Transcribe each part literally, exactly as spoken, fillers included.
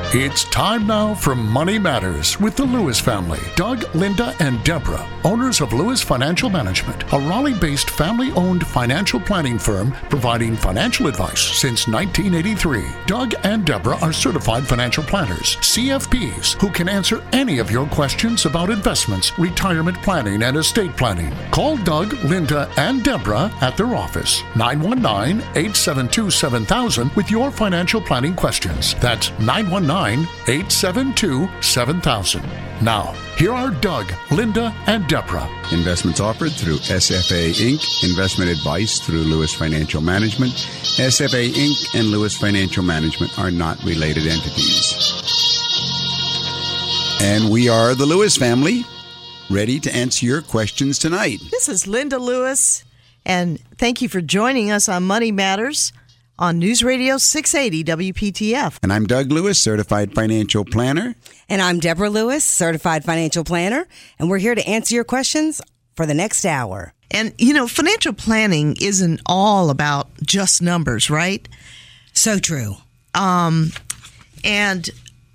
It's time now for Money Matters with the Lewis family. Doug, Linda, and Deborah, owners of Lewis Financial Management, a Raleigh-based family-owned financial planning firm providing financial advice since nineteen eighty-three. Doug and Deborah are certified financial planners, C F Ps, who can answer any of your questions about investments, retirement planning, and estate planning. Call Doug, Linda, and Deborah at their office, nine one nine, eight seven two, seven thousand, with your financial planning questions. That's nine one nine, eight seven two, seven thousand. Now, here are Doug, Linda, and Deborah. Investments offered through S F A Incorporated. Investment advice through Lewis Financial Management. S F A Incorporated and Lewis Financial Management are not related entities. And we are the Lewis family, ready to answer your questions tonight. This is Linda Lewis, and thank you for joining us on Money Matters on News Radio six eighty W P T F. And I'm Doug Lewis, certified financial planner. And I'm Deborah Lewis, certified financial planner. And we're here to answer your questions for the next hour. And, you know, financial planning isn't all about just numbers, right? So true. Um, and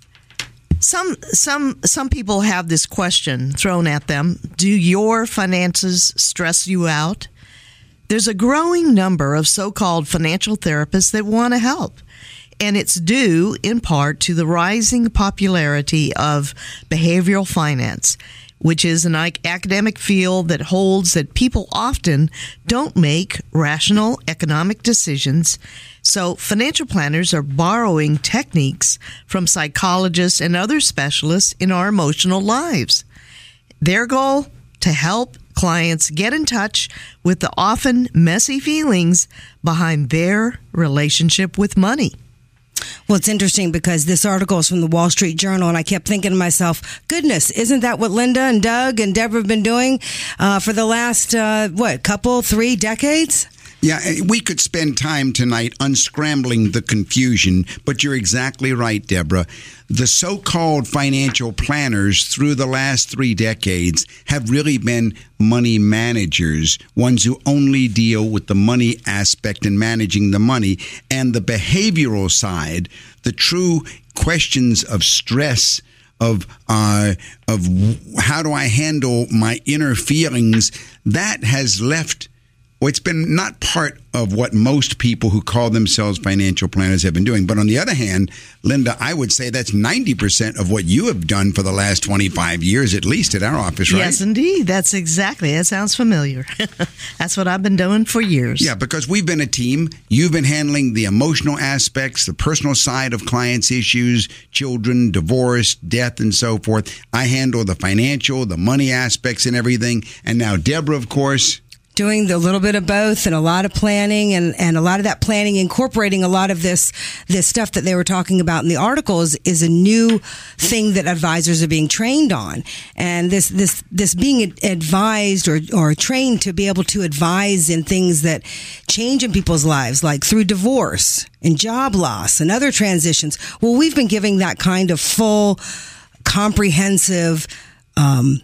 some some some people have this question thrown at them. Do your finances stress you out? There's a growing number of so-called financial therapists that want to help, and it's due in part to the rising popularity of behavioral finance, which is an academic field that holds that people often don't make rational economic decisions. So financial planners are borrowing techniques from psychologists and other specialists in our emotional lives. Their goal? To help clients get in touch with the often messy feelings behind their relationship with money. Well, it's interesting because this article is from the Wall Street Journal, and I kept thinking to myself, goodness, isn't that what Linda and Doug and Deborah have been doing uh, for the last, uh, what, couple, three decades? Yeah, we could spend time tonight unscrambling the confusion, but you're exactly right, Deborah. The so-called financial planners through the last three decades have really been money managers, ones who only deal with the money aspect and managing the money, and the behavioral side, the true questions of stress, of uh, of how do I handle my inner feelings, that has left. Well, it's been not part of what most people who call themselves financial planners have been doing. But on the other hand, Linda, I would say that's ninety percent of what you have done for the last twenty-five years, at least at our office, right? Yes, indeed. That's exactly. That sounds familiar. That's what I've been doing for years. Yeah, because we've been a team. You've been handling the emotional aspects, the personal side of clients' issues, children, divorce, death, and so forth. I handle the financial, the money aspects and everything. And now Deborah, of course, doing a little bit of both and a lot of planning and, and a lot of that planning, incorporating a lot of this this stuff that they were talking about in the articles is a new thing that advisors are being trained on. And this this this being advised or, or trained to be able to advise in things that change in people's lives, like through divorce and job loss and other transitions. Well, we've been giving that kind of full, comprehensive um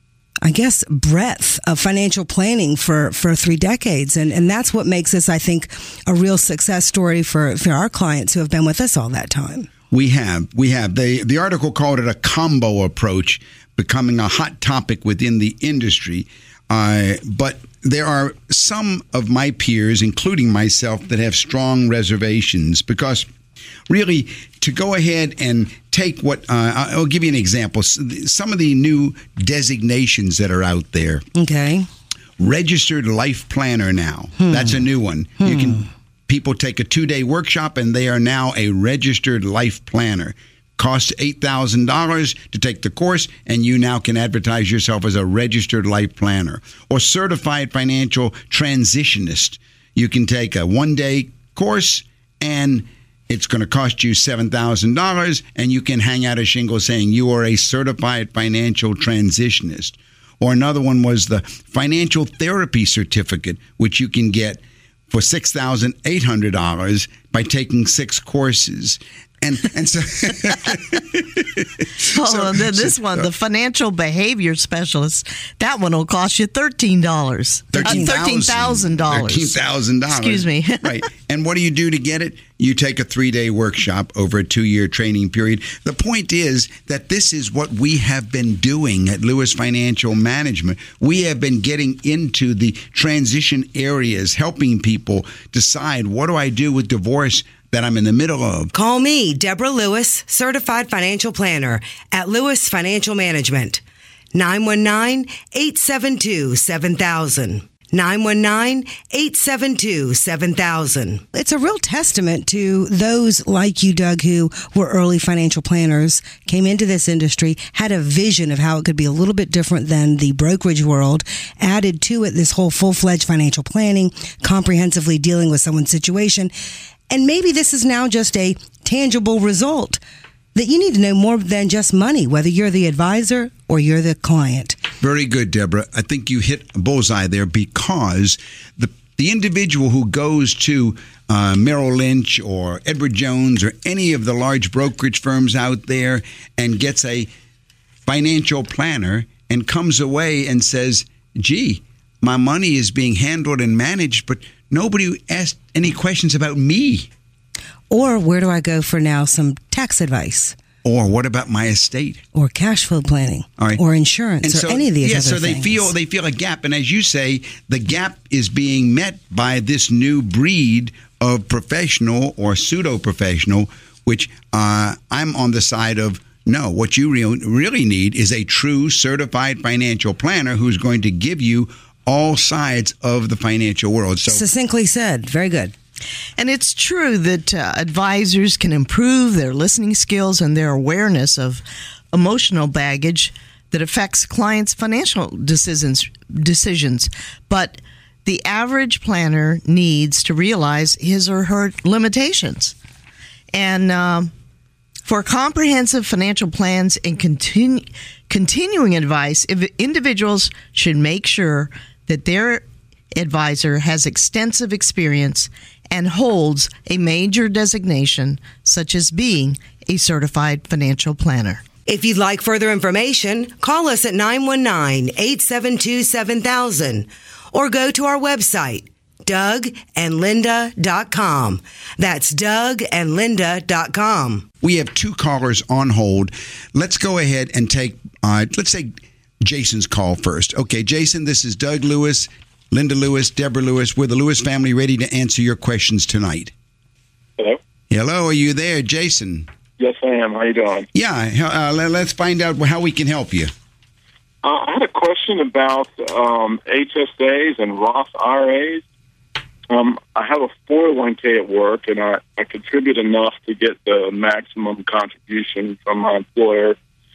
I guess, breadth of financial planning for, for three decades. And, and that's what makes this, I think, a real success story for, for our clients who have been with us all that time. We have. We have. They, the article called it a combo approach, becoming a hot topic within the industry. Uh, but there are some of my peers, including myself, that have strong reservations because really, to go ahead and take what, uh, I'll give you an example. Some of the new designations that are out there. Okay. Registered life planner now. Hmm. That's a new one. Hmm. You can, people take a two-day workshop and they are now a registered life planner. Costs eight thousand dollars to take the course, and you now can advertise yourself as a registered life planner. Or certified financial transitionist. You can take a one-day course and it's going to cost you seven thousand dollars, and you can hang out a shingle saying you are a certified financial transitionist. Or another one was the financial therapy certificate, which you can get for six thousand eight hundred dollars by taking six courses. And and so, oh, so- and then this so- one, the financial behavior specialist, that one will cost you thirteen dollars. Thirteen Thirteen thousand dollars. Thirteen thousand dollars. Excuse me. Right. And what do you do to get it? You take a three-day workshop over a two-year training period. The point is that this is what we have been doing at Lewis Financial Management. We have been getting into the transition areas, helping people decide, what do I do with divorce that I'm in the middle of? Call me, Deborah Lewis, Certified Financial Planner at Lewis Financial Management. nine one nine, eight seven two, seven thousand. nine one nine, eight seven two, seven thousand. It's a real testament to those like you, Doug, who were early financial planners, came into this industry, had a vision of how it could be a little bit different than the brokerage world, added to it this whole full-fledged financial planning, comprehensively dealing with someone's situation. And maybe this is now just a tangible result that you need to know more than just money, whether you're the advisor or you're the client. Very good, Deborah. I think you hit a bullseye there, because the the individual who goes to uh, Merrill Lynch or Edward Jones or any of the large brokerage firms out there and gets a financial planner and comes away and says, gee, my money is being handled and managed, but nobody asked any questions about me. Or where do I go for now some tax advice? Or what about my estate? Or cash flow planning? All right. Or insurance? And or so, any of these yeah, other so they things? feel they feel a gap. And as you say, the gap is being met by this new breed of professional or pseudo-professional, which uh, I'm on the side of, no, what you re- really need is a true certified financial planner who's going to give you all sides of the financial world. So Succinctly said. Very good. And it's true that uh, advisors can improve their listening skills and their awareness of emotional baggage that affects clients' financial decisions. decisions. But the average planner needs to realize his or her limitations. And um, for comprehensive financial plans and continu- continuing advice, if individuals should make sure that their advisor has extensive experience and holds a major designation, such as being a certified financial planner. If you'd like further information, call us at nine one nine, eight seven two, seven thousand or go to our website, doug and linda dot com. That's doug and linda dot com. we have two callers on hold. Let's go ahead and take, uh, let's take Jason's call first. Okay, Jason, this is Doug Lewis, Linda Lewis, Deborah Lewis. We're the Lewis family, ready to answer your questions tonight. Hello? Hello, are you there, Jason? Yes, I am. How you doing? Yeah, uh, let, let's find out how we can help you. Uh, I had a question about um, H S As and Roth I R As. Um, I have a four oh one k at work, and I, I contribute enough to get the maximum contribution from my employer.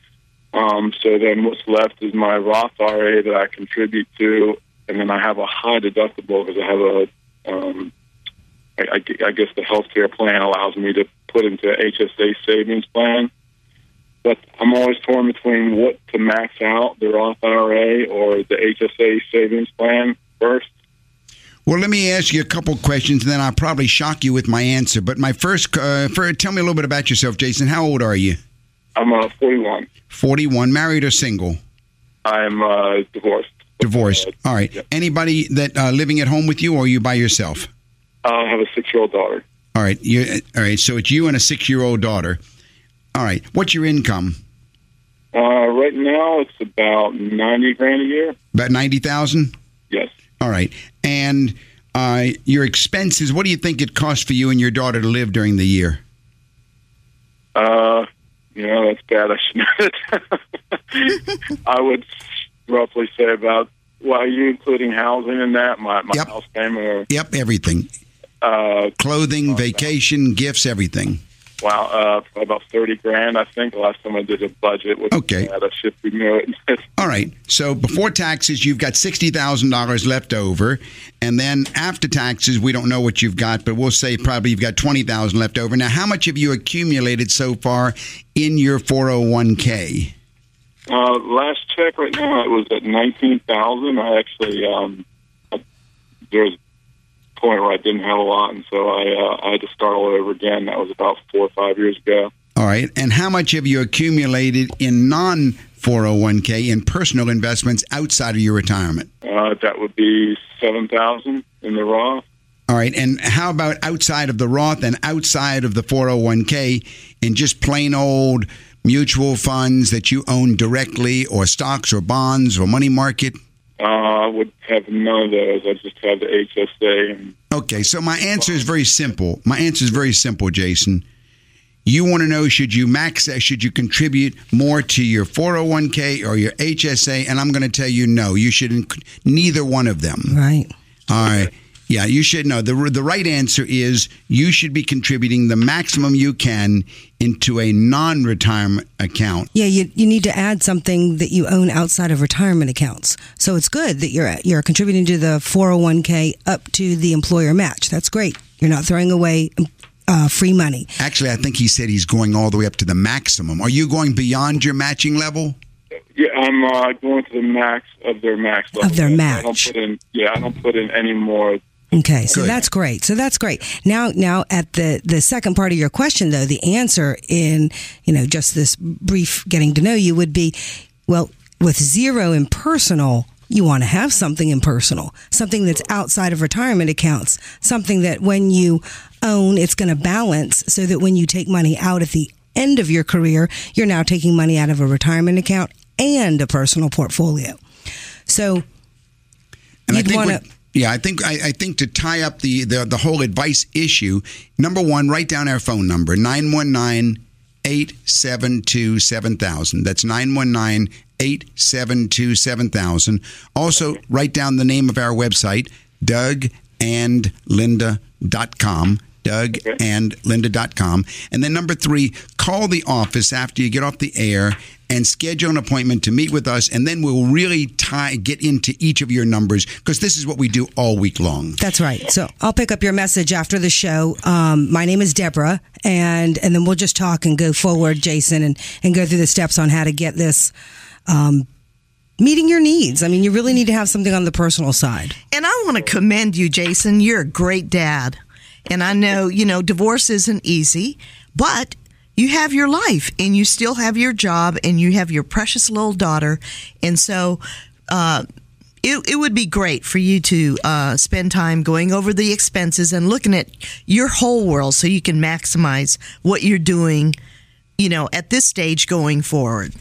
Um, so then what's left is my Roth I R A that I contribute to, and then I have a high deductible because I have a, um, I, I, I guess the healthcare plan allows me to put into H S A savings plan. But I'm always torn between what to max out, the Roth I R A or the H S A savings plan first. Well, let me ask you a couple questions, and then I'll probably shock you with my answer. But my first, uh, for, tell me a little bit about yourself, Jason. How old are you? I'm uh, forty-one. forty-one, married or single? I'm uh, divorced. Divorced. Uh, All right. yeah. Anybody that uh, living at home with you, or are you by yourself? I have a six-year-old daughter. All right. You all right? So it's you and a six-year-old daughter. All right. What's your income? Uh, right now, it's about ninety grand a year. About ninety thousand. Yes. All right. And uh, your expenses. What do you think it costs for you and your daughter to live during the year? Uh, you know, that's bad. I should know it. I would roughly say about, well, are you including housing in that? My, my Yep. house payment? Or, Yep. Everything. uh, Clothing, vacation, gifts, everything. wow, uh, about thirty grand, I think. The last time I did a budget was Okay. at a shift we knew it. All right. So before taxes, you've got sixty thousand dollars left over. And then after taxes, we don't know what you've got, but we'll say probably you've got twenty thousand dollars left over. Now, how much have you accumulated so far in your four oh one k? Uh, last check right now, it was at nineteen thousand. I actually, um, there's point where I didn't have a lot, and so I, uh, I had to start all over again. That was about four or five years ago. All right. And how much have you accumulated in non four oh one k in personal investments outside of your retirement? Uh, that would be seven thousand in the Roth. All right. And how about outside of the Roth and outside of the four oh one k in just plain old mutual funds that you own directly, or stocks or bonds or money market? Uh, I would have none of those. I just have the H S A. And okay. So my answer is very simple. My answer is very simple, Jason. You want to know, should you max, should you contribute more to your four oh one k or your H S A? And I'm going to tell you, no, you shouldn't, neither one of them. Right. All right. Yeah, you should know. The, the right answer is you should be contributing the maximum you can into a non-retirement account. Yeah, you you need to add something that you own outside of retirement accounts. So it's good that you're you're contributing to the four oh one k up to the employer match. That's great. You're not throwing away uh, free money. Actually, I think he said he's going all the way up to the maximum. Are you going beyond your matching level? Yeah, I'm uh, going to the max of their max level. Of their match. I don't put in, yeah, I don't put in any more. Okay, so Good. that's great. So that's great. Now, now at the, the second part of your question, though, the answer in, you know, just this brief getting to know you would be, well, with zero in personal, you want to have something in personal, something that's outside of retirement accounts, something that when you own, it's going to balance so that when you take money out at the end of your career, you're now taking money out of a retirement account and a personal portfolio. So And you'd I think want what- to... Yeah, I think I, I think to tie up the, the, the whole advice issue, number one, write down our phone number, nine one nine, eight seven two, seven thousand. That's nine one nine, eight seven two, seven thousand. Also, write down the name of our website, doug and linda dot com. doug and linda dot com. And then number three, call the office after you get off the air and schedule an appointment to meet with us, and then we'll really tie get into each of your numbers, because this is what we do all week long. That's right. So I'll pick up your message after the show. Um, my name is Deborah, and and then we'll just talk and go forward, Jason, and, and go through the steps on how to get this um, meeting your needs. I mean, you really need to have something on the personal side. And I want to commend you, Jason. You're a great dad. And I know, you know, divorce isn't easy, but you have your life and you still have your job and you have your precious little daughter. And so uh, it, it would be great for you to uh, spend time going over the expenses and looking at your whole world so you can maximize what you're doing, you know, at this stage going forward.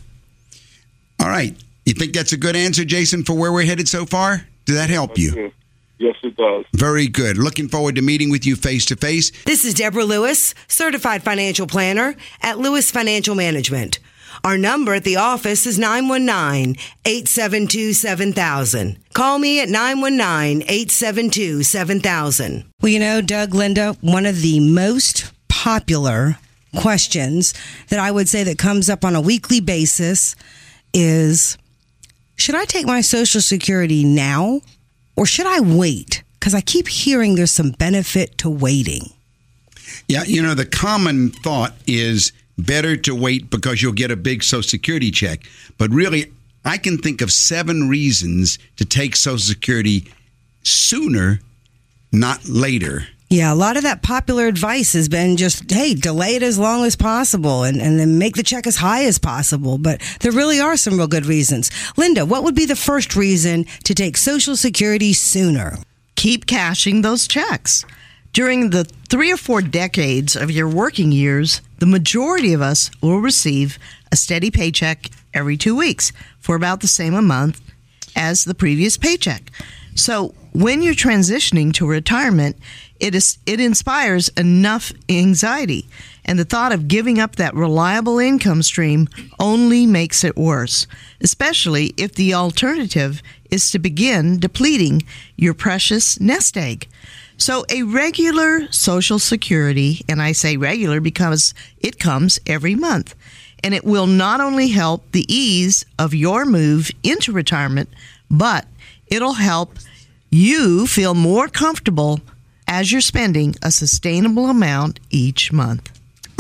All right. You think that's a good answer, Jason, for where we're headed so far? Did that help you? Yes, it does. Very good. Looking forward to meeting with you face to face. This is Deborah Lewis, certified financial planner at Lewis Financial Management. Our number at the office is nine one nine, eight seven two, seven thousand. Call me at nine one nine, eight seven two, seven thousand. Well, you know, Doug, Linda, one of the most popular questions that I would say that comes up on a weekly basis is, should I take my Social Security now? Or should I wait? Because I keep hearing there's some benefit to waiting. Yeah, you know, the common thought is better to wait because you'll get a big Social Security check. But really, I can think of seven reasons to take Social Security sooner, not later. Yeah, a lot of that popular advice has been just, hey, delay it as long as possible and, and then make the check as high as possible. But there really are some real good reasons. Linda, what would be the first reason to take Social Security sooner? Keep cashing those checks. During the three or four decades of your working years, the majority of us will receive a steady paycheck every two weeks for about the same amount as the previous paycheck. So when you're transitioning to retirement, it is it inspires enough anxiety, and the thought of giving up that reliable income stream only makes it worse, especially if the alternative is to begin depleting your precious nest egg. So a regular Social Security, and I say regular because it comes every month, and it will not only help the ease of your move into retirement, but it'll help you feel more comfortable as you're spending a sustainable amount each month.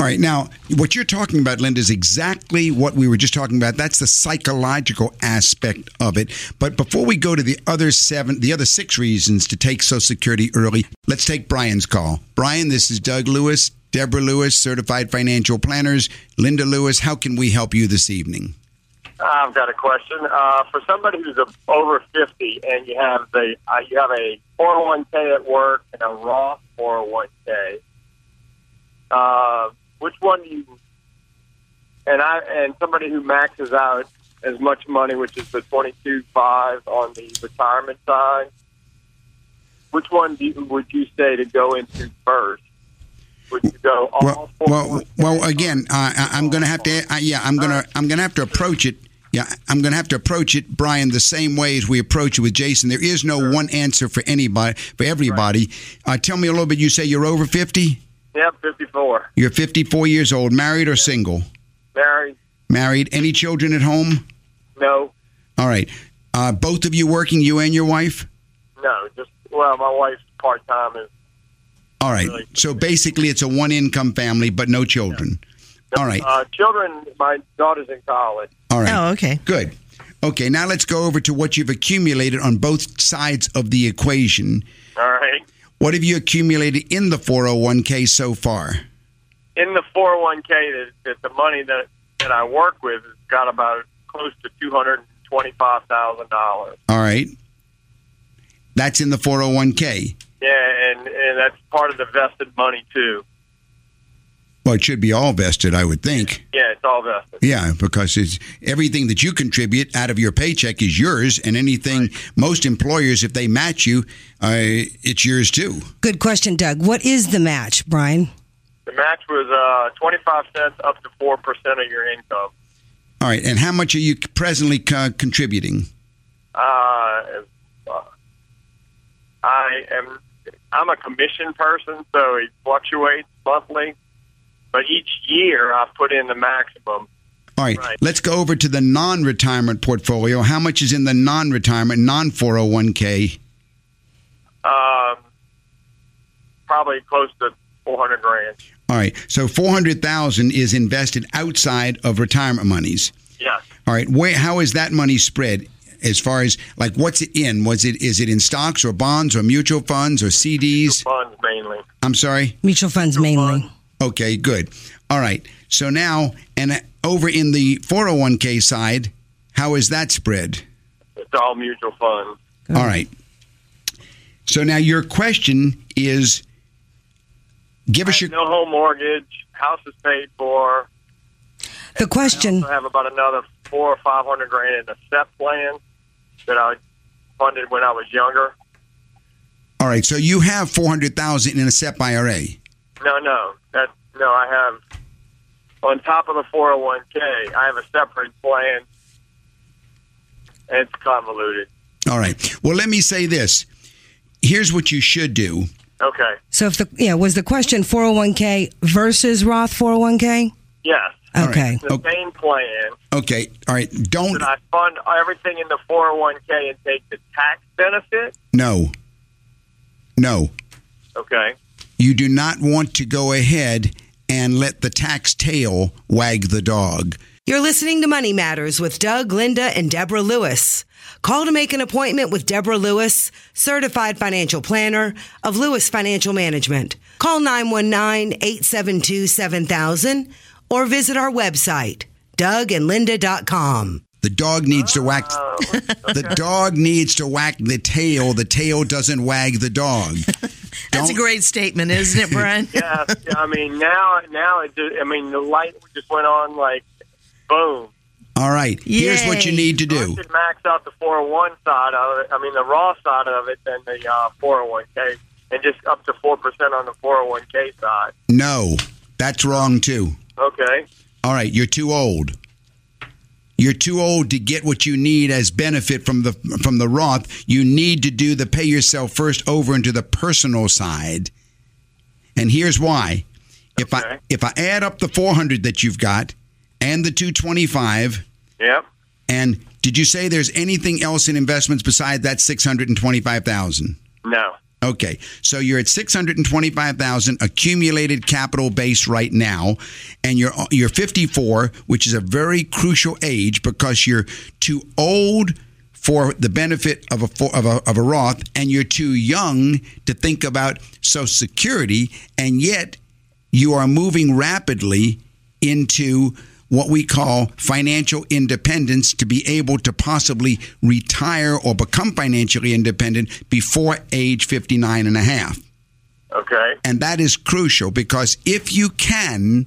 All right. Now, what you're talking about, Linda, is exactly what we were just talking about. That's the psychological aspect of it. But before we go to the other seven, the other six reasons to take Social Security early, let's take Brian's call. Brian, this is Doug Lewis, Deborah Lewis, Certified Financial Planners. Linda Lewis, how can we help you this evening? I've got a question. Uh, for somebody who's over fifty and you have the uh, you have a four oh one k at work and a Roth four oh one k, uh, which one do you? And I and somebody who maxes out as much money, which is the twenty-two five on the retirement side. Which one do you, would you say to go into first? Would you go all well, four? Well, well, again, uh, I, I'm going to have to. Uh, yeah, I'm going to. I'm going to have to approach it. Yeah, I'm going to have to approach it, Brian, the same way as we approach it with Jason. There is no sure. one answer for anybody, for everybody. Right. Uh, tell me a little bit. You say you're over fifty? Yep, fifty-four. You're fifty-four years old. Married or single? Married. Married. Any children at home? No. All right. Uh, both of you working, you and your wife? No, just, well, my wife's part-time. Is All right. Really so basically it's a one-income family, but no children. Yeah. All right. Uh, children, my daughter's in college. All right. Oh, okay. Good. Okay, now let's go over to what you've accumulated on both sides of the equation. All right. What have you accumulated in the four oh one k so far? In the four oh one k, that, that the money that, that I work with has got about close to two hundred twenty-five thousand dollars. All right. That's in the four oh one k. Yeah, and, and that's part of the vested money, too. Well, it should be all vested, I would think. Yeah, it's all vested. Yeah, because it's everything that you contribute out of your paycheck is yours, and anything, right. most employers, if they match you, uh, it's yours too. Good question, Doug. What is the match, Brian? The match was uh, twenty-five cents up to four percent of your income. All right, and how much are you presently uh, contributing? Uh, I am. I'm a commission person, so it fluctuates monthly. But each year, I've put in the maximum. All right. right. Let's go over to the non-retirement portfolio. How much is in the non-retirement, non four oh one k? Um, probably close to four hundred grand. All right. So four hundred thousand is invested outside of retirement monies. Yes. All right. Where? How is that money spread? As far as like, what's it in? Was it is it in stocks or bonds or mutual funds or C Ds? Mutual funds mainly. I'm sorry. Mutual funds Mutual mainly. Funds. Okay, good. All right. So now, and over in the four oh one k side, how is that spread? It's all mutual funds. Good. All right. So now your question is, give us I your... have no home mortgage. House is paid for. The question... I also have about another four or five hundred grand in a S E P plan that I funded when I was younger. All right. So you have four hundred thousand in a S E P I R A. No, no. That, no, I have, on top of the four oh one k, I have a separate plan, and it's convoluted. All right. Well, let me say this. Here's what you should do. Okay. So if the yeah, was the question four oh one k versus Roth four oh one k? Yes. Okay. The Okay. same plan. Okay. All right. Don't... Should I fund everything in the four oh one k and take the tax benefit? No. No. Okay. You do not want to go ahead and let the tax tail wag the dog. You're listening to Money Matters with Doug, Linda, and Deborah Lewis. Call to make an appointment with Deborah Lewis, Certified Financial Planner of Lewis Financial Management. Call nine one nine, eight seven two, seven thousand or visit our website, doug and linda dot com. The dog needs to whack. Oh, okay. The dog needs to whack the tail. The tail doesn't wag the dog. That's a great statement, isn't it, Brian? Yeah, I mean, now, now it just, I mean, the light just went on like, boom. All right. Here's Yay. what you need to I do. should max out the four oh one side of it, I mean, the raw side of it, than the uh, four oh one k, and just up to four percent on the four oh one k side. No, that's wrong too. Okay. All right. You're too old. You're too old to get what you need as benefit from the from the Roth. You need to do the pay yourself first over into the personal side. And here's why. If Okay. I if I add up the four hundred that you've got and the two twenty-five, Yep. and did you say there's anything else in investments besides that six hundred twenty-five thousand? No. Okay, so you're at six hundred twenty-five thousand dollars accumulated capital base right now, and you're you're fifty-four, which is a very crucial age because you're too old for the benefit of a of a of a Roth, and you're too young to think about Social Security, and yet you are moving rapidly into what we call financial independence, to be able to possibly retire or become financially independent before age fifty-nine and a half. Okay. And that is crucial because if you can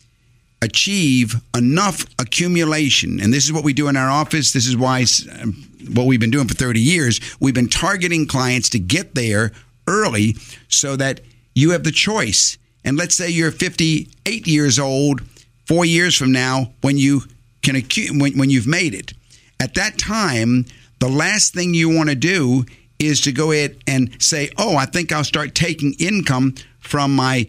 achieve enough accumulation, and this is what we do in our office, this is why um, what we've been doing for thirty years, we've been targeting clients to get there early so that you have the choice. And let's say you're fifty-eight years old, four years from now, when you can acu- when, when you've made it. At that time, the last thing you want to do is to go ahead and say, oh, I think I'll start taking income from my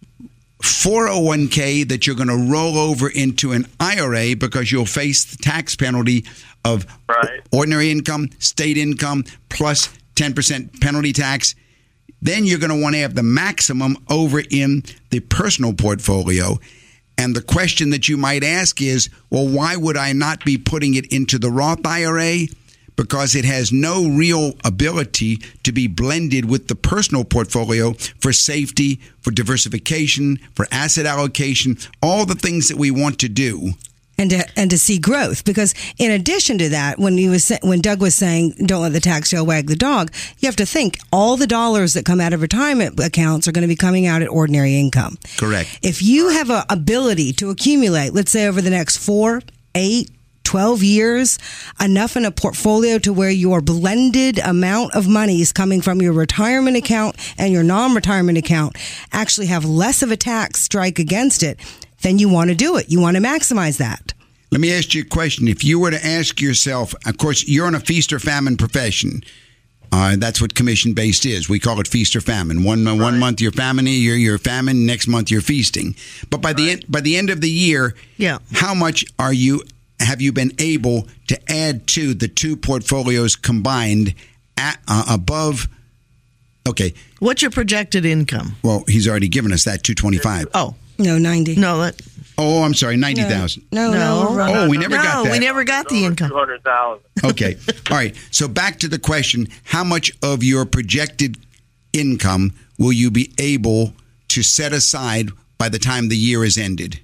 four oh one k that you're going to roll over into an I R A because you'll face the tax penalty of right. ordinary income, state income, plus ten percent penalty tax. Then you're going to want to have the maximum over in the personal portfolio. And the question that you might ask is, well, why would I not be putting it into the Roth I R A? Because it has no real ability to be blended with the personal portfolio for safety, for diversification, for asset allocation, all the things that we want to do. And to, and to see growth, because in addition to that, when he was when Doug was saying, "Don't let the tax tail wag the dog," you have to think all the dollars that come out of retirement accounts are going to be coming out at ordinary income. Correct. If you have an ability to accumulate, let's say over the next four, eight, twelve years, enough in a portfolio to where your blended amount of money is coming from your retirement account and your non-retirement account actually have less of a tax strike against it, then you want to do it. You want to maximize that. Let me ask you a question. If you were to ask yourself, of course, you're in a feast or famine profession. Uh, that's what commission-based is. We call it feast or famine. One right. one month you're famine, you're, you're famine. Next month you're feasting. But by right. the end, by the end of the year, yeah. how much are you have you been able to add to the two portfolios combined at, uh, above? Okay. What's your projected income? Well, he's already given us that two twenty-five. Oh. No, ninety. No, that. Oh, I'm sorry, ninety thousand. No, no, no. Oh, we never no, got that. we never got the income. Two hundred thousand. Okay, all right. So back to the question: how much of your projected income will you be able to set aside by the time the year is ended?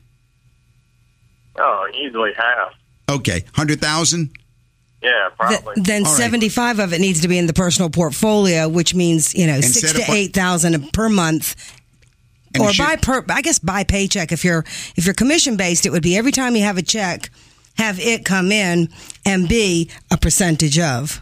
Oh, easily half. Okay, hundred thousand. Yeah, probably. Th- then All right. seventy-five of it needs to be in the personal portfolio, which means you know And six set to apart- eight thousand per month. And Or it should- by per, I guess by paycheck. If you're if you're commission based, it would be every time you have a check, have it come in and be a percentage of.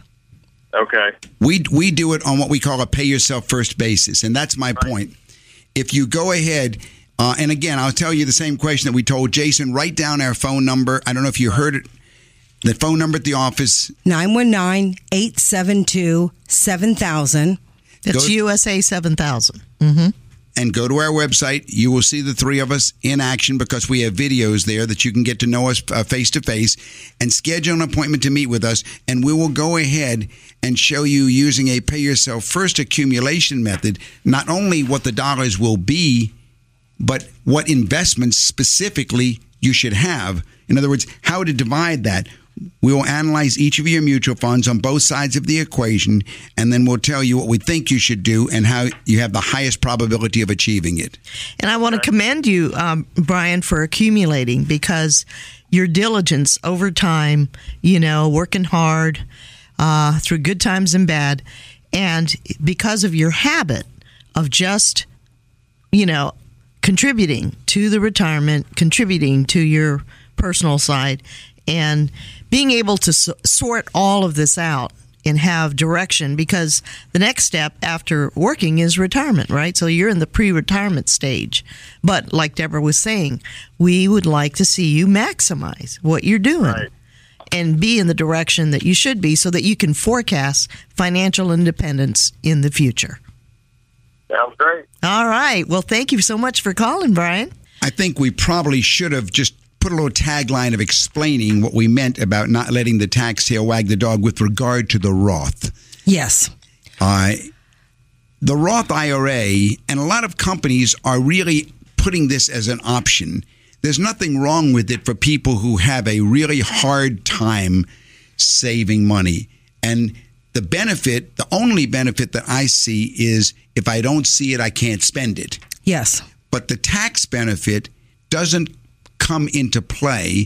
Okay. We we do it on what we call a pay yourself first basis, and that's my point. If you go ahead, uh, and again, I'll tell you the same question that we told Jason. Write down our phone number. I don't know if you heard it. The phone number at the office. nine one nine, eight seven two, seven thousand. It's Go- U S A seven thousand. Mm-hmm. And go to our website. You will see the three of us in action because we have videos there that you can get to know us uh, face to face and schedule an appointment to meet with us. And we will go ahead and show you using a pay yourself first accumulation method, not only what the dollars will be, but what investments specifically you should have. In other words, how to divide that. We will analyze each of your mutual funds on both sides of the equation, and then we'll tell you what we think you should do and how you have the highest probability of achieving it. And I want to commend you, um, Brian, for accumulating, because your diligence over time, you know, working hard uh, through good times and bad, and because of your habit of just, you know, contributing to the retirement, contributing to your personal side, and being able to s- sort all of this out and have direction, because the next step after working is retirement, right? So you're in the pre-retirement stage. But like Deborah was saying, we would like to see you maximize what you're doing Right. and be in the direction that you should be so that you can forecast financial independence in the future. Sounds great. All right. Well, thank you so much for calling, Brian. I think we probably should have just put a little tagline of explaining what we meant about not letting the tax tail wag the dog with regard to the Roth. Yes. Uh, the Roth I R A, and a lot of companies are really putting this as an option. There's nothing wrong with it for people who have a really hard time saving money. And the benefit, the only benefit that I see is if I don't see it, I can't spend it. Yes. But the tax benefit doesn't come into play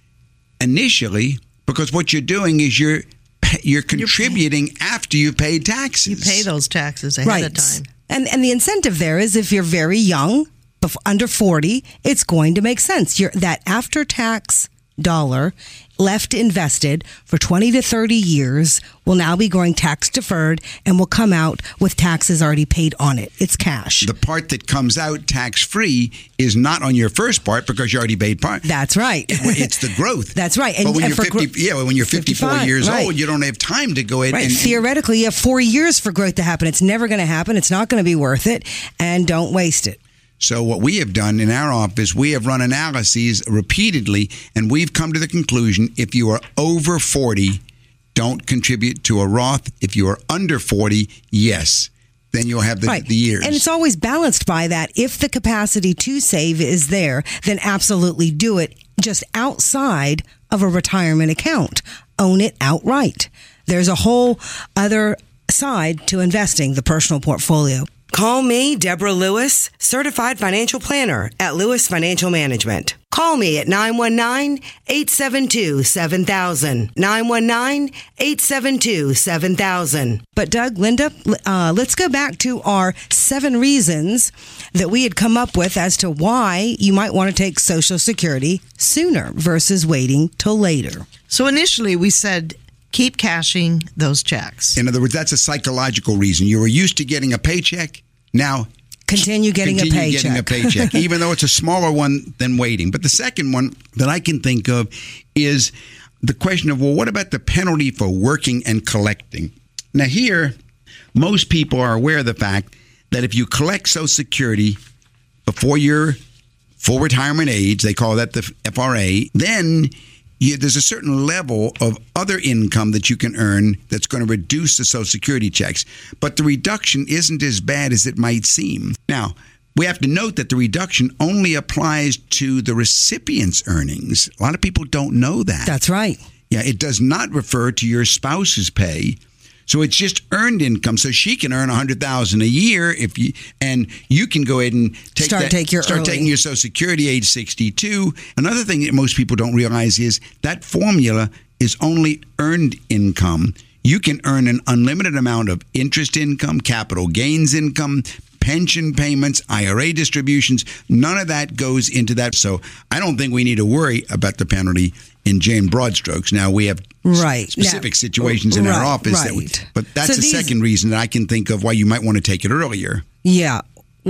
initially, because what you're doing is you're you're contributing you're after you've paid taxes. You pay those taxes ahead right. of time. And and the incentive there is if you're very young, under forty, it's going to make sense. You're, that after-tax dollar left invested for twenty to thirty years will now be going tax-deferred and will come out with taxes already paid on it. It's cash. The part that comes out tax-free is not on your first part because you already paid part. That's right. It's the growth. That's right. And, but when and you're fifty, gro- yeah, when you're fifty-four years right. old, you don't have time to go ahead right. and theoretically you have four years for growth to happen. It's never going to happen. It's not going to be worth it, and don't waste it. So what we have done in our office, we have run analyses repeatedly, and we've come to the conclusion if you are over forty, don't contribute to a Roth. If you are under forty, yes. Then you'll have the, right. the years. And it's always balanced by that. If the capacity to save is there, then absolutely do it just outside of a retirement account. Own it outright. There's a whole other side to investing, the personal portfolio. Call me, Deborah Lewis, Certified Financial Planner at Lewis Financial Management. Call me at nine one nine, eight seven two, seven thousand. nine one nine, eight seven two, seven thousand. But Doug, Linda, uh, let's go back to our seven reasons that we had come up with as to why you might want to take Social Security sooner versus waiting till later. So initially we said, keep cashing those checks. In other words, that's a psychological reason. You were used to getting a paycheck. Now, continue getting continue a paycheck. getting a paycheck, even though it's a smaller one than waiting. But the second one that I can think of is the question of, well, what about the penalty for working and collecting? Now, here, most people are aware of the fact that if you collect Social Security before your full retirement age, they call that the F R A, then You, there's a certain level of other income that you can earn that's going to reduce the Social Security checks. But the reduction isn't as bad as it might seem. Now, we have to note that the reduction only applies to the recipient's earnings. A lot of people don't know that. That's right. Yeah, it does not refer to your spouse's pay. So it's just earned income. So she can earn one hundred thousand dollars a year if you, and you can go ahead and take start that, take your start early. taking your Social Security age sixty-two. Another thing that most people don't realize is that formula is only earned income. You can earn an unlimited amount of interest income, capital gains income, pension payments, I R A distributions. None of that goes into that. So I don't think we need to worry about the penalty in Jane broad strokes. Now, we have right. specific now, situations in right, our office. Right. That we, but that's so the these, second reason that I can think of why you might want to take it earlier. Yeah.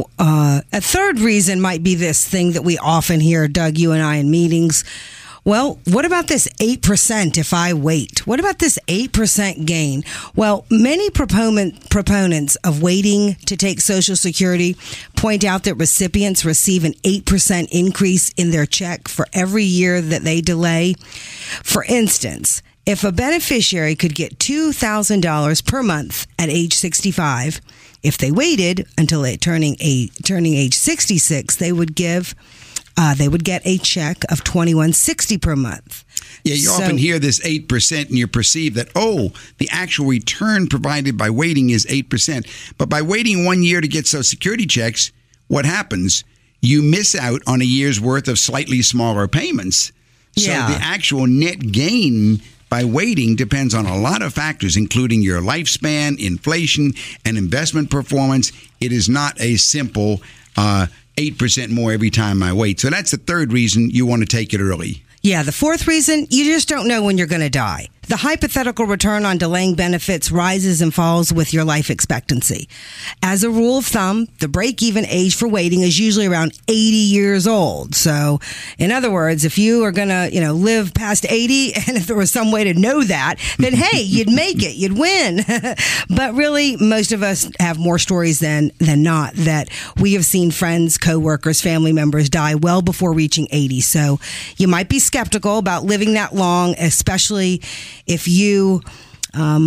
Uh, a third reason might be this thing that we often hear, Doug, you and I in meetings. Well, what about this eight percent if I wait? What about this eight percent gain? Well, many proponent, proponents of waiting to take Social Security point out that recipients receive an eight percent increase in their check for every year that they delay. For instance, if a beneficiary could get two thousand dollars per month at age sixty-five, if they waited until they turning, a, turning age sixty-six, they would give... Uh, they would get a check of twenty-one sixty per month. Yeah, you so, often hear this eight percent and you perceive that, oh, the actual return provided by waiting is eight percent. But by waiting one year to get Social Security checks, what happens? You miss out on a year's worth of slightly smaller payments. Yeah. So the actual net gain by waiting depends on a lot of factors, including your lifespan, inflation, and investment performance. It is not a simple uh eight percent more every time I wait. So that's the third reason you want to take it early. Yeah, the fourth reason, you just don't know when you're going to die. The hypothetical return on delaying benefits rises and falls with your life expectancy. As a rule of thumb, the break-even age for waiting is usually around eighty years old. So, in other words, if you are going to, you know, live past eighty, and if there was some way to know that, then hey, you'd make it, you'd win. But really, most of us have more stories than than not that we have seen friends, coworkers, family members die well before reaching eighty. So, you might be skeptical about living that long, especially if you um,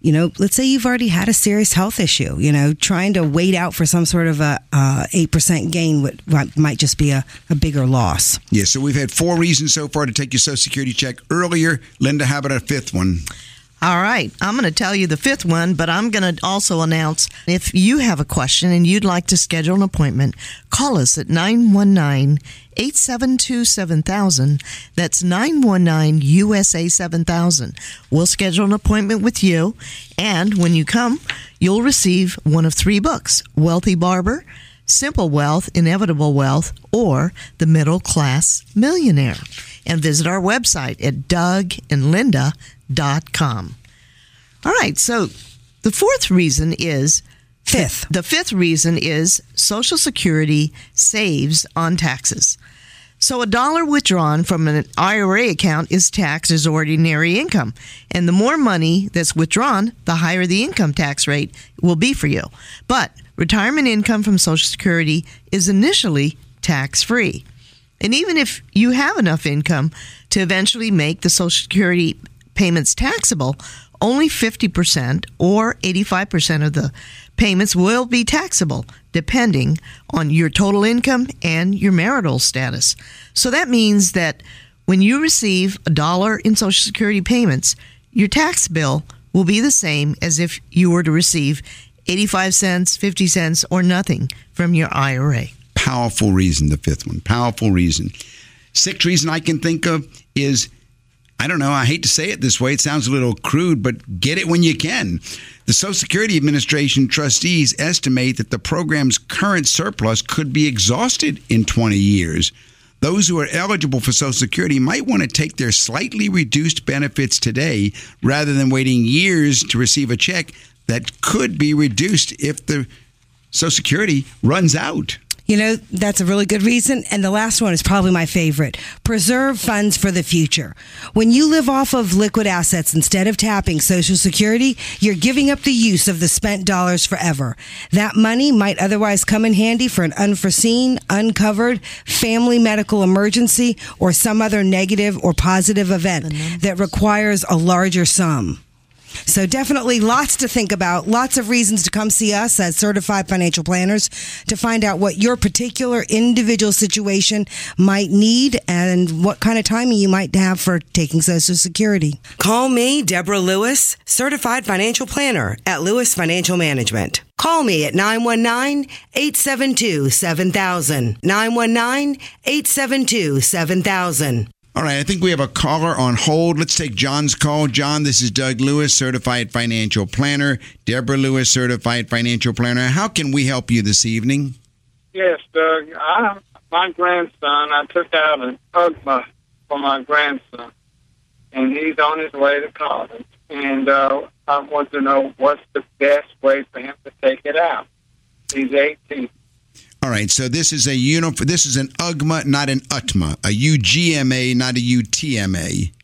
you know, let's say you've already had a serious health issue, you know, trying to wait out for some sort of a uh, eight percent gain would, might just be a, a bigger loss. Yeah, so we've had four reasons so far to take your Social Security check earlier. Linda, how about a fifth one? All right. I'm going to tell you the fifth one, but I'm going to also announce if you have a question and you'd like to schedule an appointment, call us at nine one nine, eight seven two, seven thousand. That's nine one nine U S A seven thousand. We'll schedule an appointment with you, and when you come, you'll receive one of three books, Wealthy Barber, Simple Wealth, Inevitable Wealth, or The Middle Class Millionaire. And visit our website at doug and linda dot com. All right, so the fourth reason is Fifth. The fifth reason is Social Security saves on taxes. So a dollar withdrawn from an I R A account is taxed as ordinary income. And the more money that's withdrawn, the higher the income tax rate will be for you. But retirement income from Social Security is initially tax-free. And even if you have enough income to eventually make the Social Security payments taxable, only fifty percent or eighty-five percent of the payments will be taxable, depending on your total income and your marital status. So that means that when you receive a dollar in Social Security payments, your tax bill will be the same as if you were to receive eighty-five cents, fifty cents, or nothing from your I R A. Powerful reason, the fifth one. Powerful reason. Sixth reason I can think of is, I don't know, I hate to say it this way, it sounds a little crude, but get it when you can. The Social Security Administration trustees estimate that the program's current surplus could be exhausted in twenty years. Those who are eligible for Social Security might want to take their slightly reduced benefits today rather than waiting years to receive a check that could be reduced if the Social Security runs out. You know, that's a really good reason. And the last one is probably my favorite. Preserve funds for the future. When you live off of liquid assets instead of tapping Social Security, you're giving up the use of the spent dollars forever. That money might otherwise come in handy for an unforeseen, uncovered family medical emergency or some other negative or positive event that requires a larger sum. So definitely lots to think about, lots of reasons to come see us as certified financial planners to find out what your particular individual situation might need and what kind of timing you might have for taking Social Security. Call me, Deborah Lewis, certified financial planner at Lewis Financial Management. Call me at nine one nine, eight seven two, seven thousand. nine one nine, eight seven two, seven thousand. All right, I think we have a caller on hold. Let's take John's call. John, this is Doug Lewis, certified financial planner. Deborah Lewis, certified financial planner. How can we help you this evening? Yes, Doug. I, my grandson, I took out an U G M A for my grandson, and he's on his way to college. And uh, I want to know what's the best way for him to take it out. He's eighteen. All right, so this is a uniform. This is an U G M A, not an U T M A. A U G M A, not a U T M A.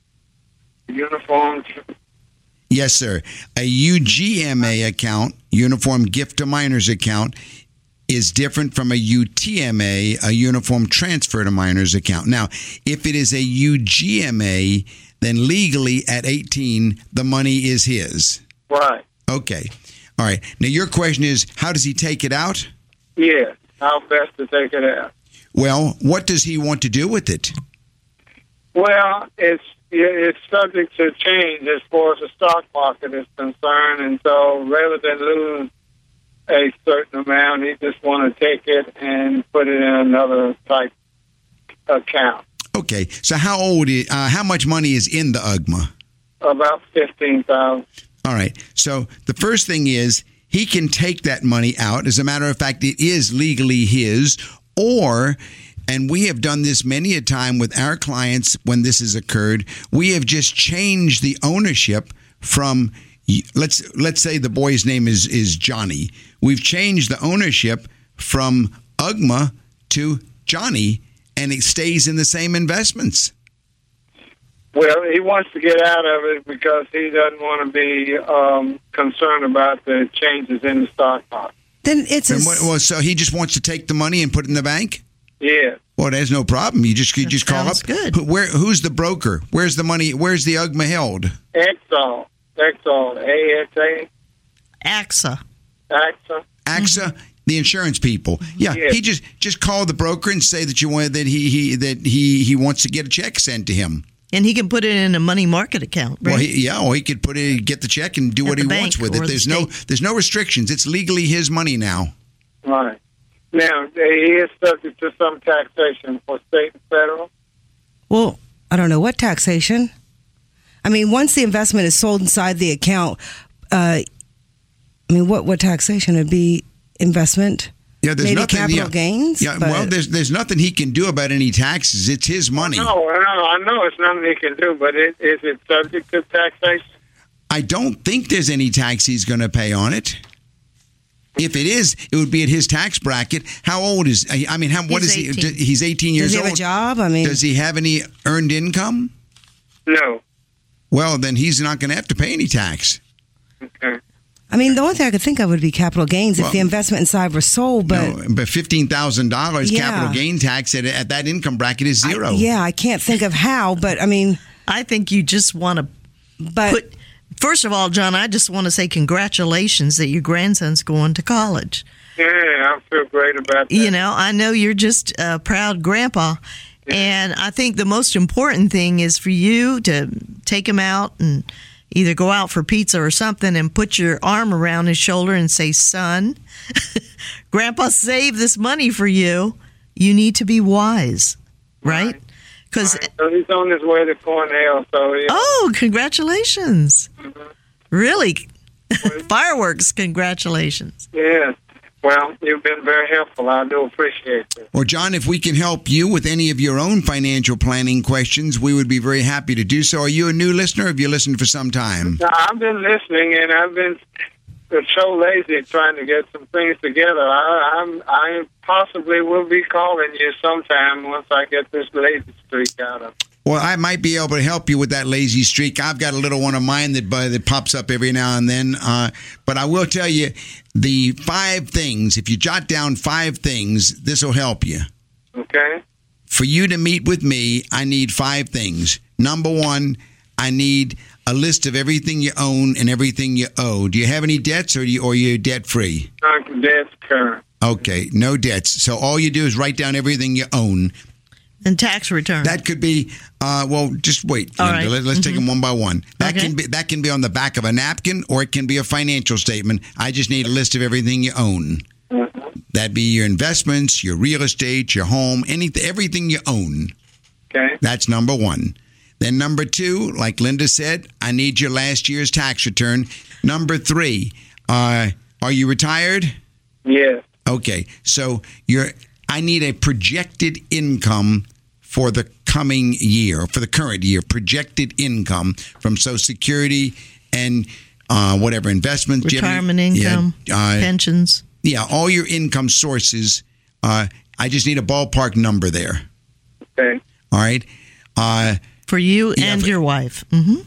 Uniform. Yes, sir. A U G M A account, Uniform Gift to Minors account, is different from a U T M A, a Uniform Transfer to Minors account. Now, if it is a U G M A, then legally at eighteen, the money is his. Right. Okay. All right. Now, your question is, how does he take it out? Yeah, how best to take it out. Well, what does he want to do with it? Well, it's it's subject to change as far as the stock market is concerned, and so rather than lose a certain amount, he just want to take it and put it in another type account. Okay, so how old is, uh, how much money is in the U G M A? About fifteen thousand. All right, so the first thing is, he can take that money out. As a matter of fact, it is legally his. Or, and we have done this many a time with our clients when this has occurred, we have just changed the ownership from, let's let's say the boy's name is, is Johnny. We've changed the ownership from U G M A to Johnny, and it stays in the same investments. Well, he wants to get out of it because he doesn't want to be um, concerned about the changes in the stock market. Then it's a, what, well, so he just wants to take the money and put it in the bank? Yeah. Well, there's no problem. You just you just call up. Good. Who, where? Who's the broker? Where's the money? Where's the U G M A held? Exxon. Exxon, A X A? AXA. AXA? AXA, the insurance people. Yeah, Yes. he just just call the broker and say that you want that he he that he he wants to get a check sent to him. And he can put it in a money market account, right? Well, he, yeah, or he could put it, get the check and do At what the he bank wants with or it. the There's no state. there's no restrictions. It's legally his money now. Right. Now, he is subject to some taxation for state and federal. Well, I don't know what taxation. I mean, once the investment is sold inside the account, uh, I mean, what what taxation would be investment? Yeah, there's Maybe nothing. capital yeah, gains. Yeah, but- well, there's there's nothing he can do about any taxes. It's his money. No, no, I know it's nothing he can do, but it, is it subject to taxation? I don't think there's any tax he's going to pay on it. If it is, it would be at his tax bracket. How old is? I mean, how what He's is eighteen. he? He's eighteen years Does he old. have a job? I mean, Does he have any earned income? No. Well, then he's not going to have to pay any tax. Okay. I mean, the only thing I could think of would be capital gains Well, if the investment inside were sold. But No, but fifteen thousand dollars Yeah. capital gain tax at, at that income bracket is zero. I, yeah, I can't think of how. But I mean, I think you just want to but put. First of all, John, I just want to say congratulations that your grandson's going to college. Yeah, I feel great about that. You know, I know you're just a proud grandpa. And I think the most important thing is for you to take him out and either go out for pizza or something and put your arm around his shoulder and say, son, Grandpa saved this money for you. You need to be wise, right? Because, Right. So he's on his way to Cornell. So yeah. oh, congratulations. Really? Fireworks, congratulations. Yes. Well, you've been very helpful. I do appreciate it. Or, John, if we can help you with any of your own financial planning questions, we would be very happy to do so. Are you a new listener or have you listened for some time? Now, I've been listening, and I've been so lazy trying to get some things together. I, I'm, I possibly will be calling you sometime once I get this lazy streak out of. Well, I might be able to help you with that lazy streak. I've got a little one of mine that uh, that pops up every now and then. Uh, but I will tell you the five things. If you jot down five things, this will help you. Okay. For you to meet with me, I need five things. Number one, I need a list of everything you own and everything you owe. Do you have any debts, or, do you, or are you debt free? I'm dead current. Okay, no debts. So all you do is write down everything you own. And tax return. That could be, uh, well, just wait, All Linda. right. Let, let's take them one by one. That Okay. can be that can be on the back of a napkin, or it can be a financial statement. I just need a list of everything you own. That'd be your investments, your real estate, your home, anything, everything you own. Okay. That's number one. Then number two, like Linda said, I need your last year's tax return. Number three, uh, are you retired? Yes. Okay, so you're. I need a projected income for the coming year, for the current year, projected income from Social Security and uh, whatever investments. Do you have Retirement any- income, yeah, uh, pensions. yeah, all your income sources. Uh, I just need a ballpark number there. Okay. All right. Uh, For you Yeah, and for- your wife. hmm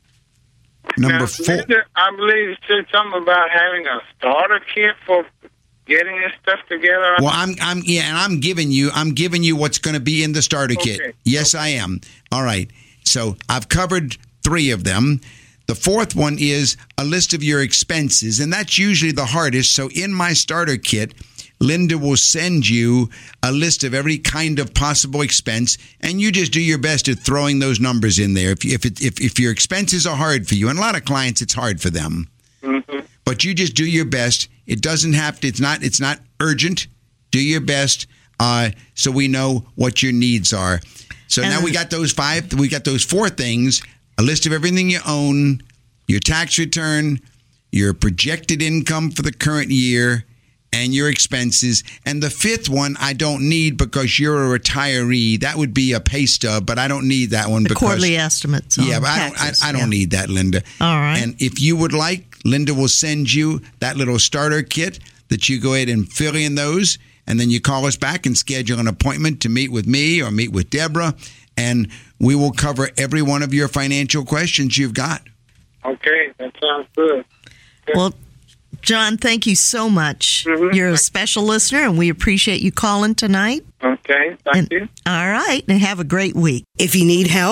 number Now, four. Linda, I believe you said something about having a starter kit for getting this stuff together. Well, I'm, I'm, yeah, and I'm giving you, I'm giving you what's going to be in the starter kit. Okay. Yes, I am. All right. So I've covered three of them. The fourth one is a list of your expenses, and that's usually the hardest. So in my starter kit, Linda will send you a list of every kind of possible expense, and you just do your best at throwing those numbers in there. If if it, if, if your expenses are hard for you, and a lot of clients, it's hard for them. Mm-hmm. But you just do your best. It doesn't have to. It's not. It's not urgent. Do your best, uh, so we know what your needs are. So And- now we got those five. We got those four things: a list of everything you own, your tax return, your projected income for the current year, and your expenses. And the fifth one I don't need because you're a retiree. That would be a pay stub, but I don't need that one The because quarterly estimates. On yeah, but I don't. taxes. I, I don't Yeah. need that, Linda. All right. And if you would like, Linda will send you that little starter kit that you go ahead and fill in those, and then you call us back and schedule an appointment to meet with me or meet with Deborah, and we will cover every one of your financial questions you've got. Okay, that sounds good. Well, John, thank you so much. Mhm. You're a special listener, and we appreciate you calling tonight. Okay, thank And- you. All right, and have a great week. If you need help, call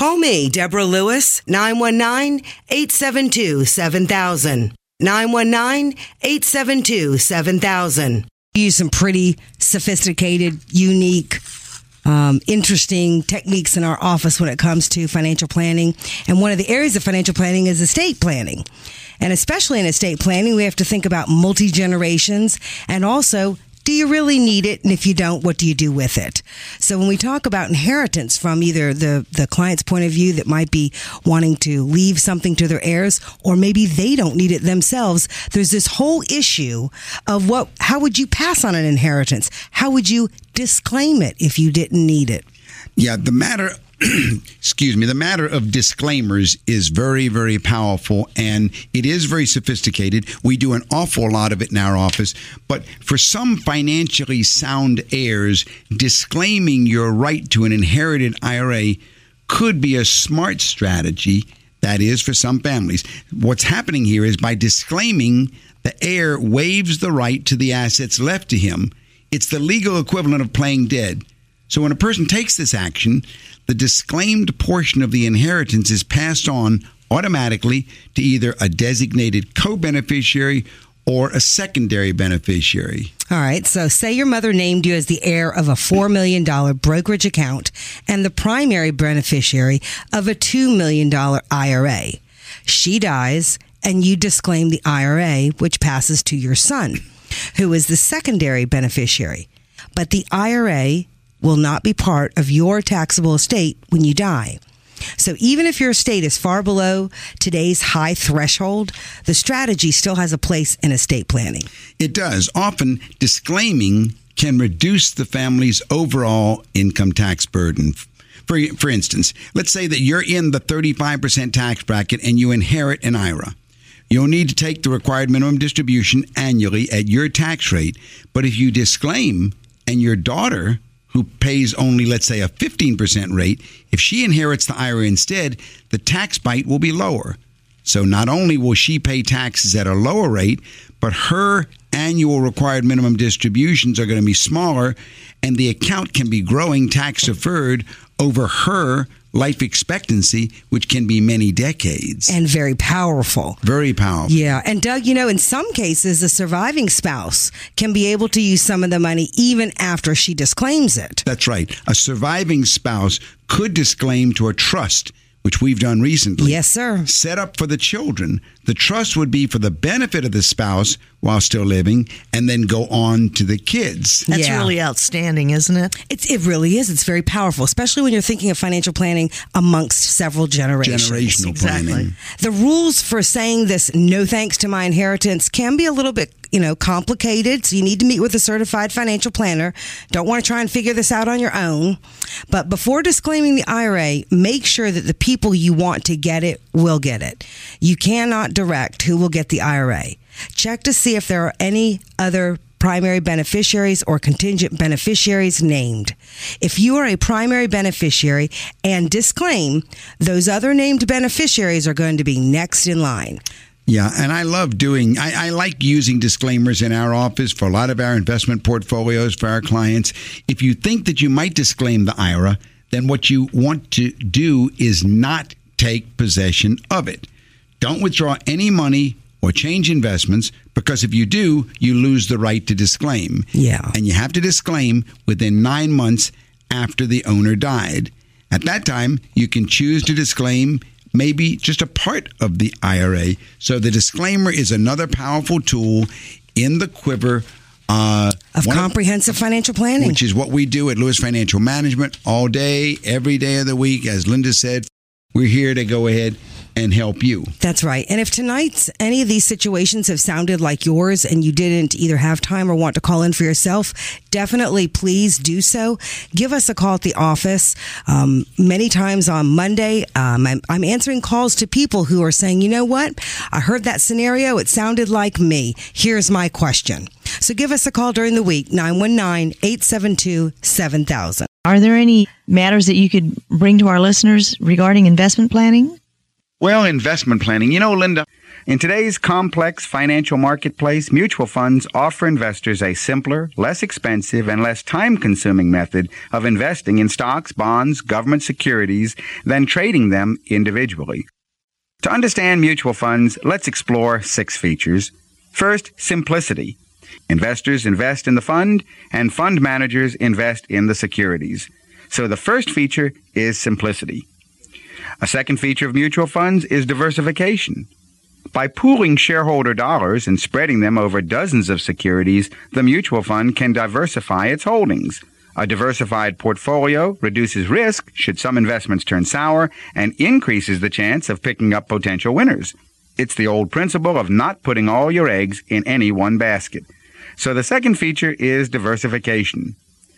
Call me, Deborah Lewis, nine one nine, eight seven two, seven thousand. nine one nine, eight seven two, seven thousand. Use some pretty sophisticated, unique, um, interesting techniques in our office when it comes to financial planning. And one of the areas of financial planning is estate planning. And especially in estate planning, we have to think about multi-generations and also, do you really need it? And if you don't, what do you do with it? So when we talk about inheritance from either the, the client's point of view that might be wanting to leave something to their heirs, or maybe they don't need it themselves, there's this whole issue of what, how would you pass on an inheritance? How would you disclaim it if you didn't need it? Yeah, the matter, excuse me, the matter of disclaimers is very, very powerful, and it is very sophisticated. We do an awful lot of it in our office, but for some financially sound heirs, disclaiming your right to an inherited I R A could be a smart strategy. That is, for some families. What's happening here is by disclaiming, the heir waives the right to the assets left to him. It's the legal equivalent of playing dead. So when a person takes this action, the disclaimed portion of the inheritance is passed on automatically to either a designated co-beneficiary or a secondary beneficiary. All right. So say your mother named you as the heir of a four million dollars brokerage account and the primary beneficiary of a two million dollars I R A. She dies and you disclaim the I R A, which passes to your son, who is the secondary beneficiary. But the I R A will not be part of your taxable estate when you die. So even if your estate is far below today's high threshold, the strategy still has a place in estate planning. It does. Often, disclaiming can reduce the family's overall income tax burden. For, for instance, let's say that you're in the thirty-five percent tax bracket and you inherit an I R A. You'll need to take the required minimum distribution annually at your tax rate. But if you disclaim and your daughter, who pays only, let's say, a fifteen percent rate, if she inherits the I R A instead, the tax bite will be lower. So not only will she pay taxes at a lower rate, but her annual required minimum distributions are going to be smaller, and the account can be growing tax deferred over her life expectancy, which can be many decades. And very powerful. Very powerful. Yeah. And Doug, you know, in some cases, the surviving spouse can be able to use some of the money even after she disclaims it. That's right. A surviving spouse could disclaim to a trust, which we've done recently. Yes, sir. Set up for the children. The trust would be for the benefit of the spouse while still living, and then go on to the kids. That's Yeah. really outstanding, isn't it? It's, it really is. It's very powerful, especially when you're thinking of financial planning amongst several generations. Generational Exactly. planning. The rules for saying this, no thanks to my inheritance, can be a little bit, you know, complicated. So you need to meet with a certified financial planner. Don't want to try and figure this out on your own. But before disclaiming the I R A, make sure that the people you want to get it will get it. You cannot direct who will get the I R A. Check to see if there are any other primary beneficiaries or contingent beneficiaries named. If you are a primary beneficiary and disclaim, those other named beneficiaries are going to be next in line. Yeah, and I love doing, I, I like using disclaimers in our office for a lot of our investment portfolios for our clients. If you think that you might disclaim the I R A, then what you want to do is not take possession of it. Don't withdraw any money or change investments, because if you do, you lose the right to disclaim. Yeah. And you have to disclaim within nine months after the owner died. At that time, you can choose to disclaim maybe just a part of the I R A. So the disclaimer is another powerful tool in the quiver uh, Of comprehensive financial planning. which is what we do at Lewis Financial Management all day, every day of the week. As Linda said, we're here to go ahead and help you. That's right. And if tonight's any of these situations have sounded like yours and you didn't either have time or want to call in for yourself, definitely please do so. Give us a call at the office. Um, many times on Monday, um, I'm, I'm answering calls to people who are saying, you know what? I heard that scenario. It sounded like me. Here's my question. So give us a call during the week, nine one nine, eight seven two, seven thousand. Are there any matters that you could bring to our listeners regarding investment planning? Well, investment planning. You know, Linda, In today's complex financial marketplace, mutual funds offer investors a simpler, less expensive, and less time-consuming method of investing in stocks, bonds, government securities than trading them individually. To understand mutual funds, let's explore six features. First, simplicity. Investors invest in the fund, and fund managers invest in the securities. So the first feature is simplicity. A second feature of mutual funds is diversification. By pooling shareholder dollars and spreading them over dozens of securities, the mutual fund can diversify its holdings. A diversified portfolio reduces risk should some investments turn sour and increases the chance of picking up potential winners. It's the old principle of not putting all your eggs in any one basket. So the second feature is diversification.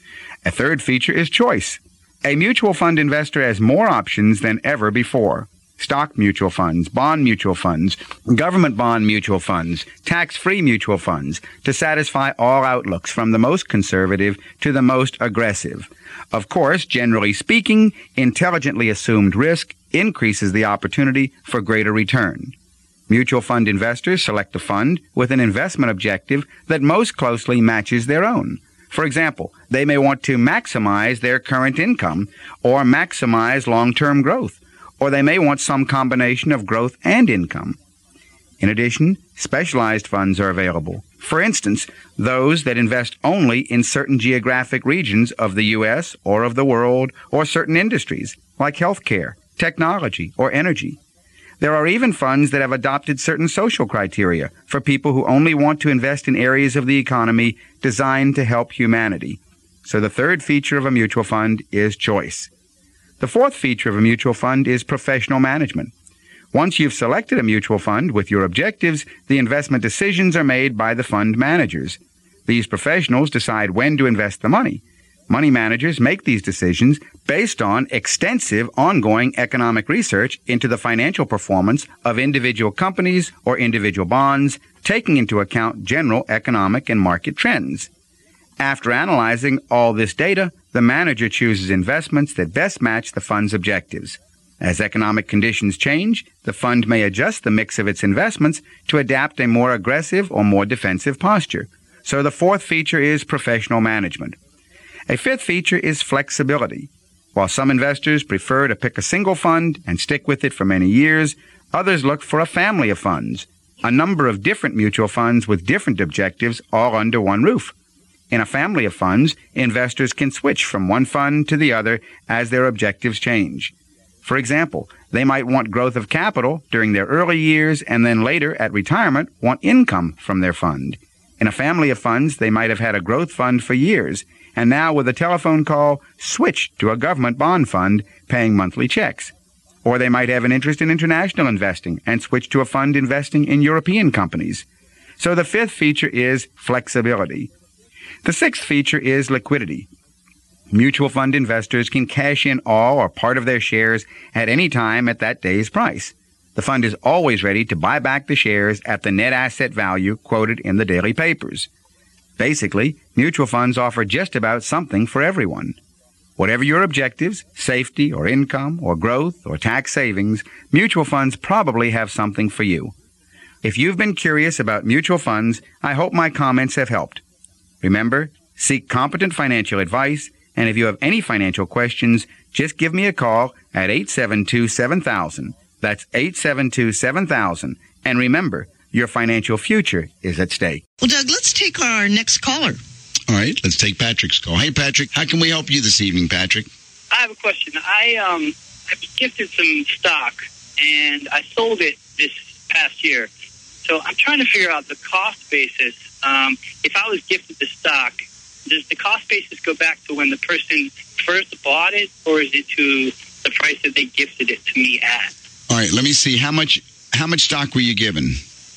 A third feature is choice. A mutual fund investor has more options than ever before. Stock mutual funds, bond mutual funds, government bond mutual funds, tax-free mutual funds, to satisfy all outlooks from the most conservative to the most aggressive. Of course, generally speaking, intelligently assumed risk increases the opportunity for greater return. Mutual fund investors select a fund with an investment objective that most closely matches their own. For example, they may want to maximize their current income or maximize long-term growth, or they may want some combination of growth and income. In addition, specialized funds are available. For instance, those that invest only in certain geographic regions of the U S or of the world, or certain industries, like healthcare, technology, or energy. There are even funds that have adopted certain social criteria for people who only want to invest in areas of the economy designed to help humanity. So the third feature of a mutual fund is choice. The fourth feature of a mutual fund is professional management. Once you've selected a mutual fund with your objectives, the investment decisions are made by the fund managers. These professionals decide when to invest the money. Money managers make these decisions based on extensive ongoing economic research into the financial performance of individual companies or individual bonds, taking into account general economic and market trends. After analyzing all this data, the manager chooses investments that best match the fund's objectives. As economic conditions change, the fund may adjust the mix of its investments to adapt a more aggressive or more defensive posture. So the fourth feature is professional management. A fifth feature is flexibility. While some investors prefer to pick a single fund and stick with it for many years, others look for a family of funds, a number of different mutual funds with different objectives all under one roof. In a family of funds, investors can switch from one fund to the other as their objectives change. For example, they might want growth of capital during their early years and then later at retirement want income from their fund. In a family of funds, they might have had a growth fund for years and now with a telephone call switch to a government bond fund paying monthly checks. Or they might have an interest in international investing and switch to a fund investing in European companies. So the fifth feature is flexibility. The sixth feature is liquidity. Mutual fund investors can cash in all or part of their shares at any time at that day's price. The fund is always ready to buy back the shares at the net asset value quoted in the daily papers. Basically, mutual funds offer just about something for everyone. Whatever your objectives, safety or income or growth or tax savings, mutual funds probably have something for you. If you've been curious about mutual funds, I hope my comments have helped. Remember, seek competent financial advice, and if you have any financial questions, just give me a call at eight seven two, seven thousand. That's eight seven two, seven thousand. And remember, your financial future is at stake. Well, Doug, let's take our next caller. All right, let's take Patrick's call. Hey, Patrick, how can we help you this evening, Patrick? I have a question. I um I gifted some stock, and I sold it this past year. So I'm trying to figure out the cost basis. Um, if I was gifted the stock, does the cost basis go back to when the person first bought it, or is it to the price that they gifted it to me at? All right, let me see. How much how much stock were you given?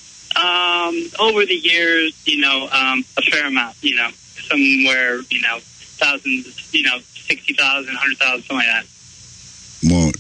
Um, over the years, you know, um, a fair amount, you know, somewhere, you know, thousands, you know, sixty thousand, one hundred thousand, something like that. Well,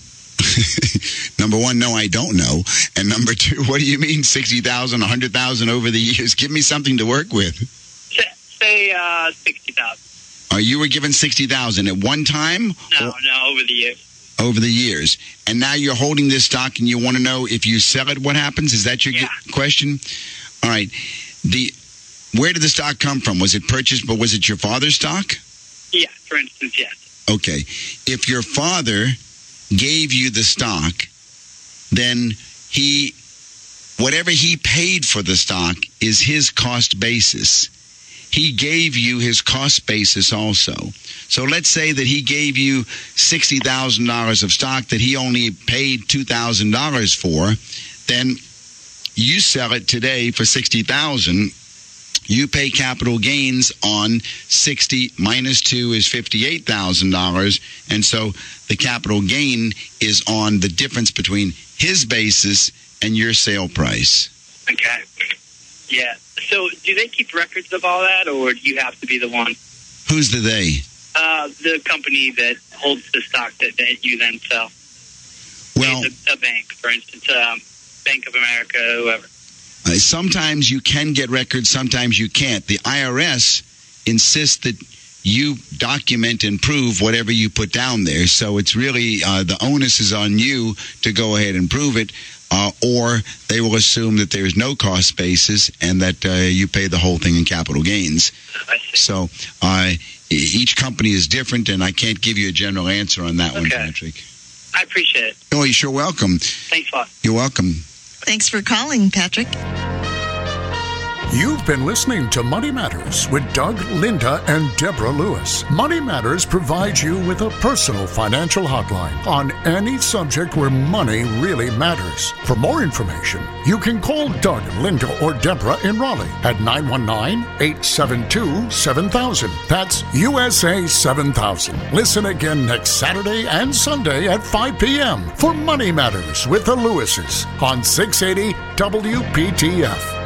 number one, no, I don't know. And number two, what do you mean sixty thousand, one hundred thousand over the years? Give me something to work with. Say, say uh, sixty thousand. Uh, you were given sixty thousand at one time? No, or? no, over the years. over the years. And now you're holding this stock and you want to know if you sell it, what happens? Is that your Yeah. question? All right. The Where did the stock come from? Was it purchased, but was it your father's stock? Yeah, for instance, yes. Okay. If your father gave you the stock, then he, whatever he paid for the stock is his cost basis. He gave you his cost basis also. So let's say that he gave you sixty thousand dollars of stock that he only paid two thousand dollars for. Then you sell it today for sixty thousand dollars. You pay capital gains on sixty minus two is fifty-eight thousand dollars. And so the capital gain is on the difference between his basis and your sale price. Okay. Yeah. So do they keep records of all that, or do you have to be the one? Who's the they? Uh, the company that holds the stock that, that you then sell. Well, a, a bank, for instance, um, Bank of America, whoever. Uh, sometimes you can get records, sometimes you can't. The I R S insists that you document and prove whatever you put down there. So it's really uh, the onus is on you to go ahead and prove it, uh, or they will assume that there is no cost basis and that uh, you pay the whole thing in capital gains. I see. So uh, each company is different, and I can't give you a general answer on that Okay. one, Patrick. I appreciate it. Oh, you're sure welcome. Thanks a lot. You're welcome. Thanks for calling, Patrick. You've been listening to Money Matters with Doug, Linda, and Deborah Lewis. Money Matters provides you with a personal financial hotline on any subject where money really matters. For more information, you can call Doug, Linda, or Deborah in Raleigh at nine one nine, eight seven two, seven thousand. That's U S A seven thousand. Listen again next Saturday and Sunday at five p.m. for Money Matters with the Lewises on six eighty W P T F.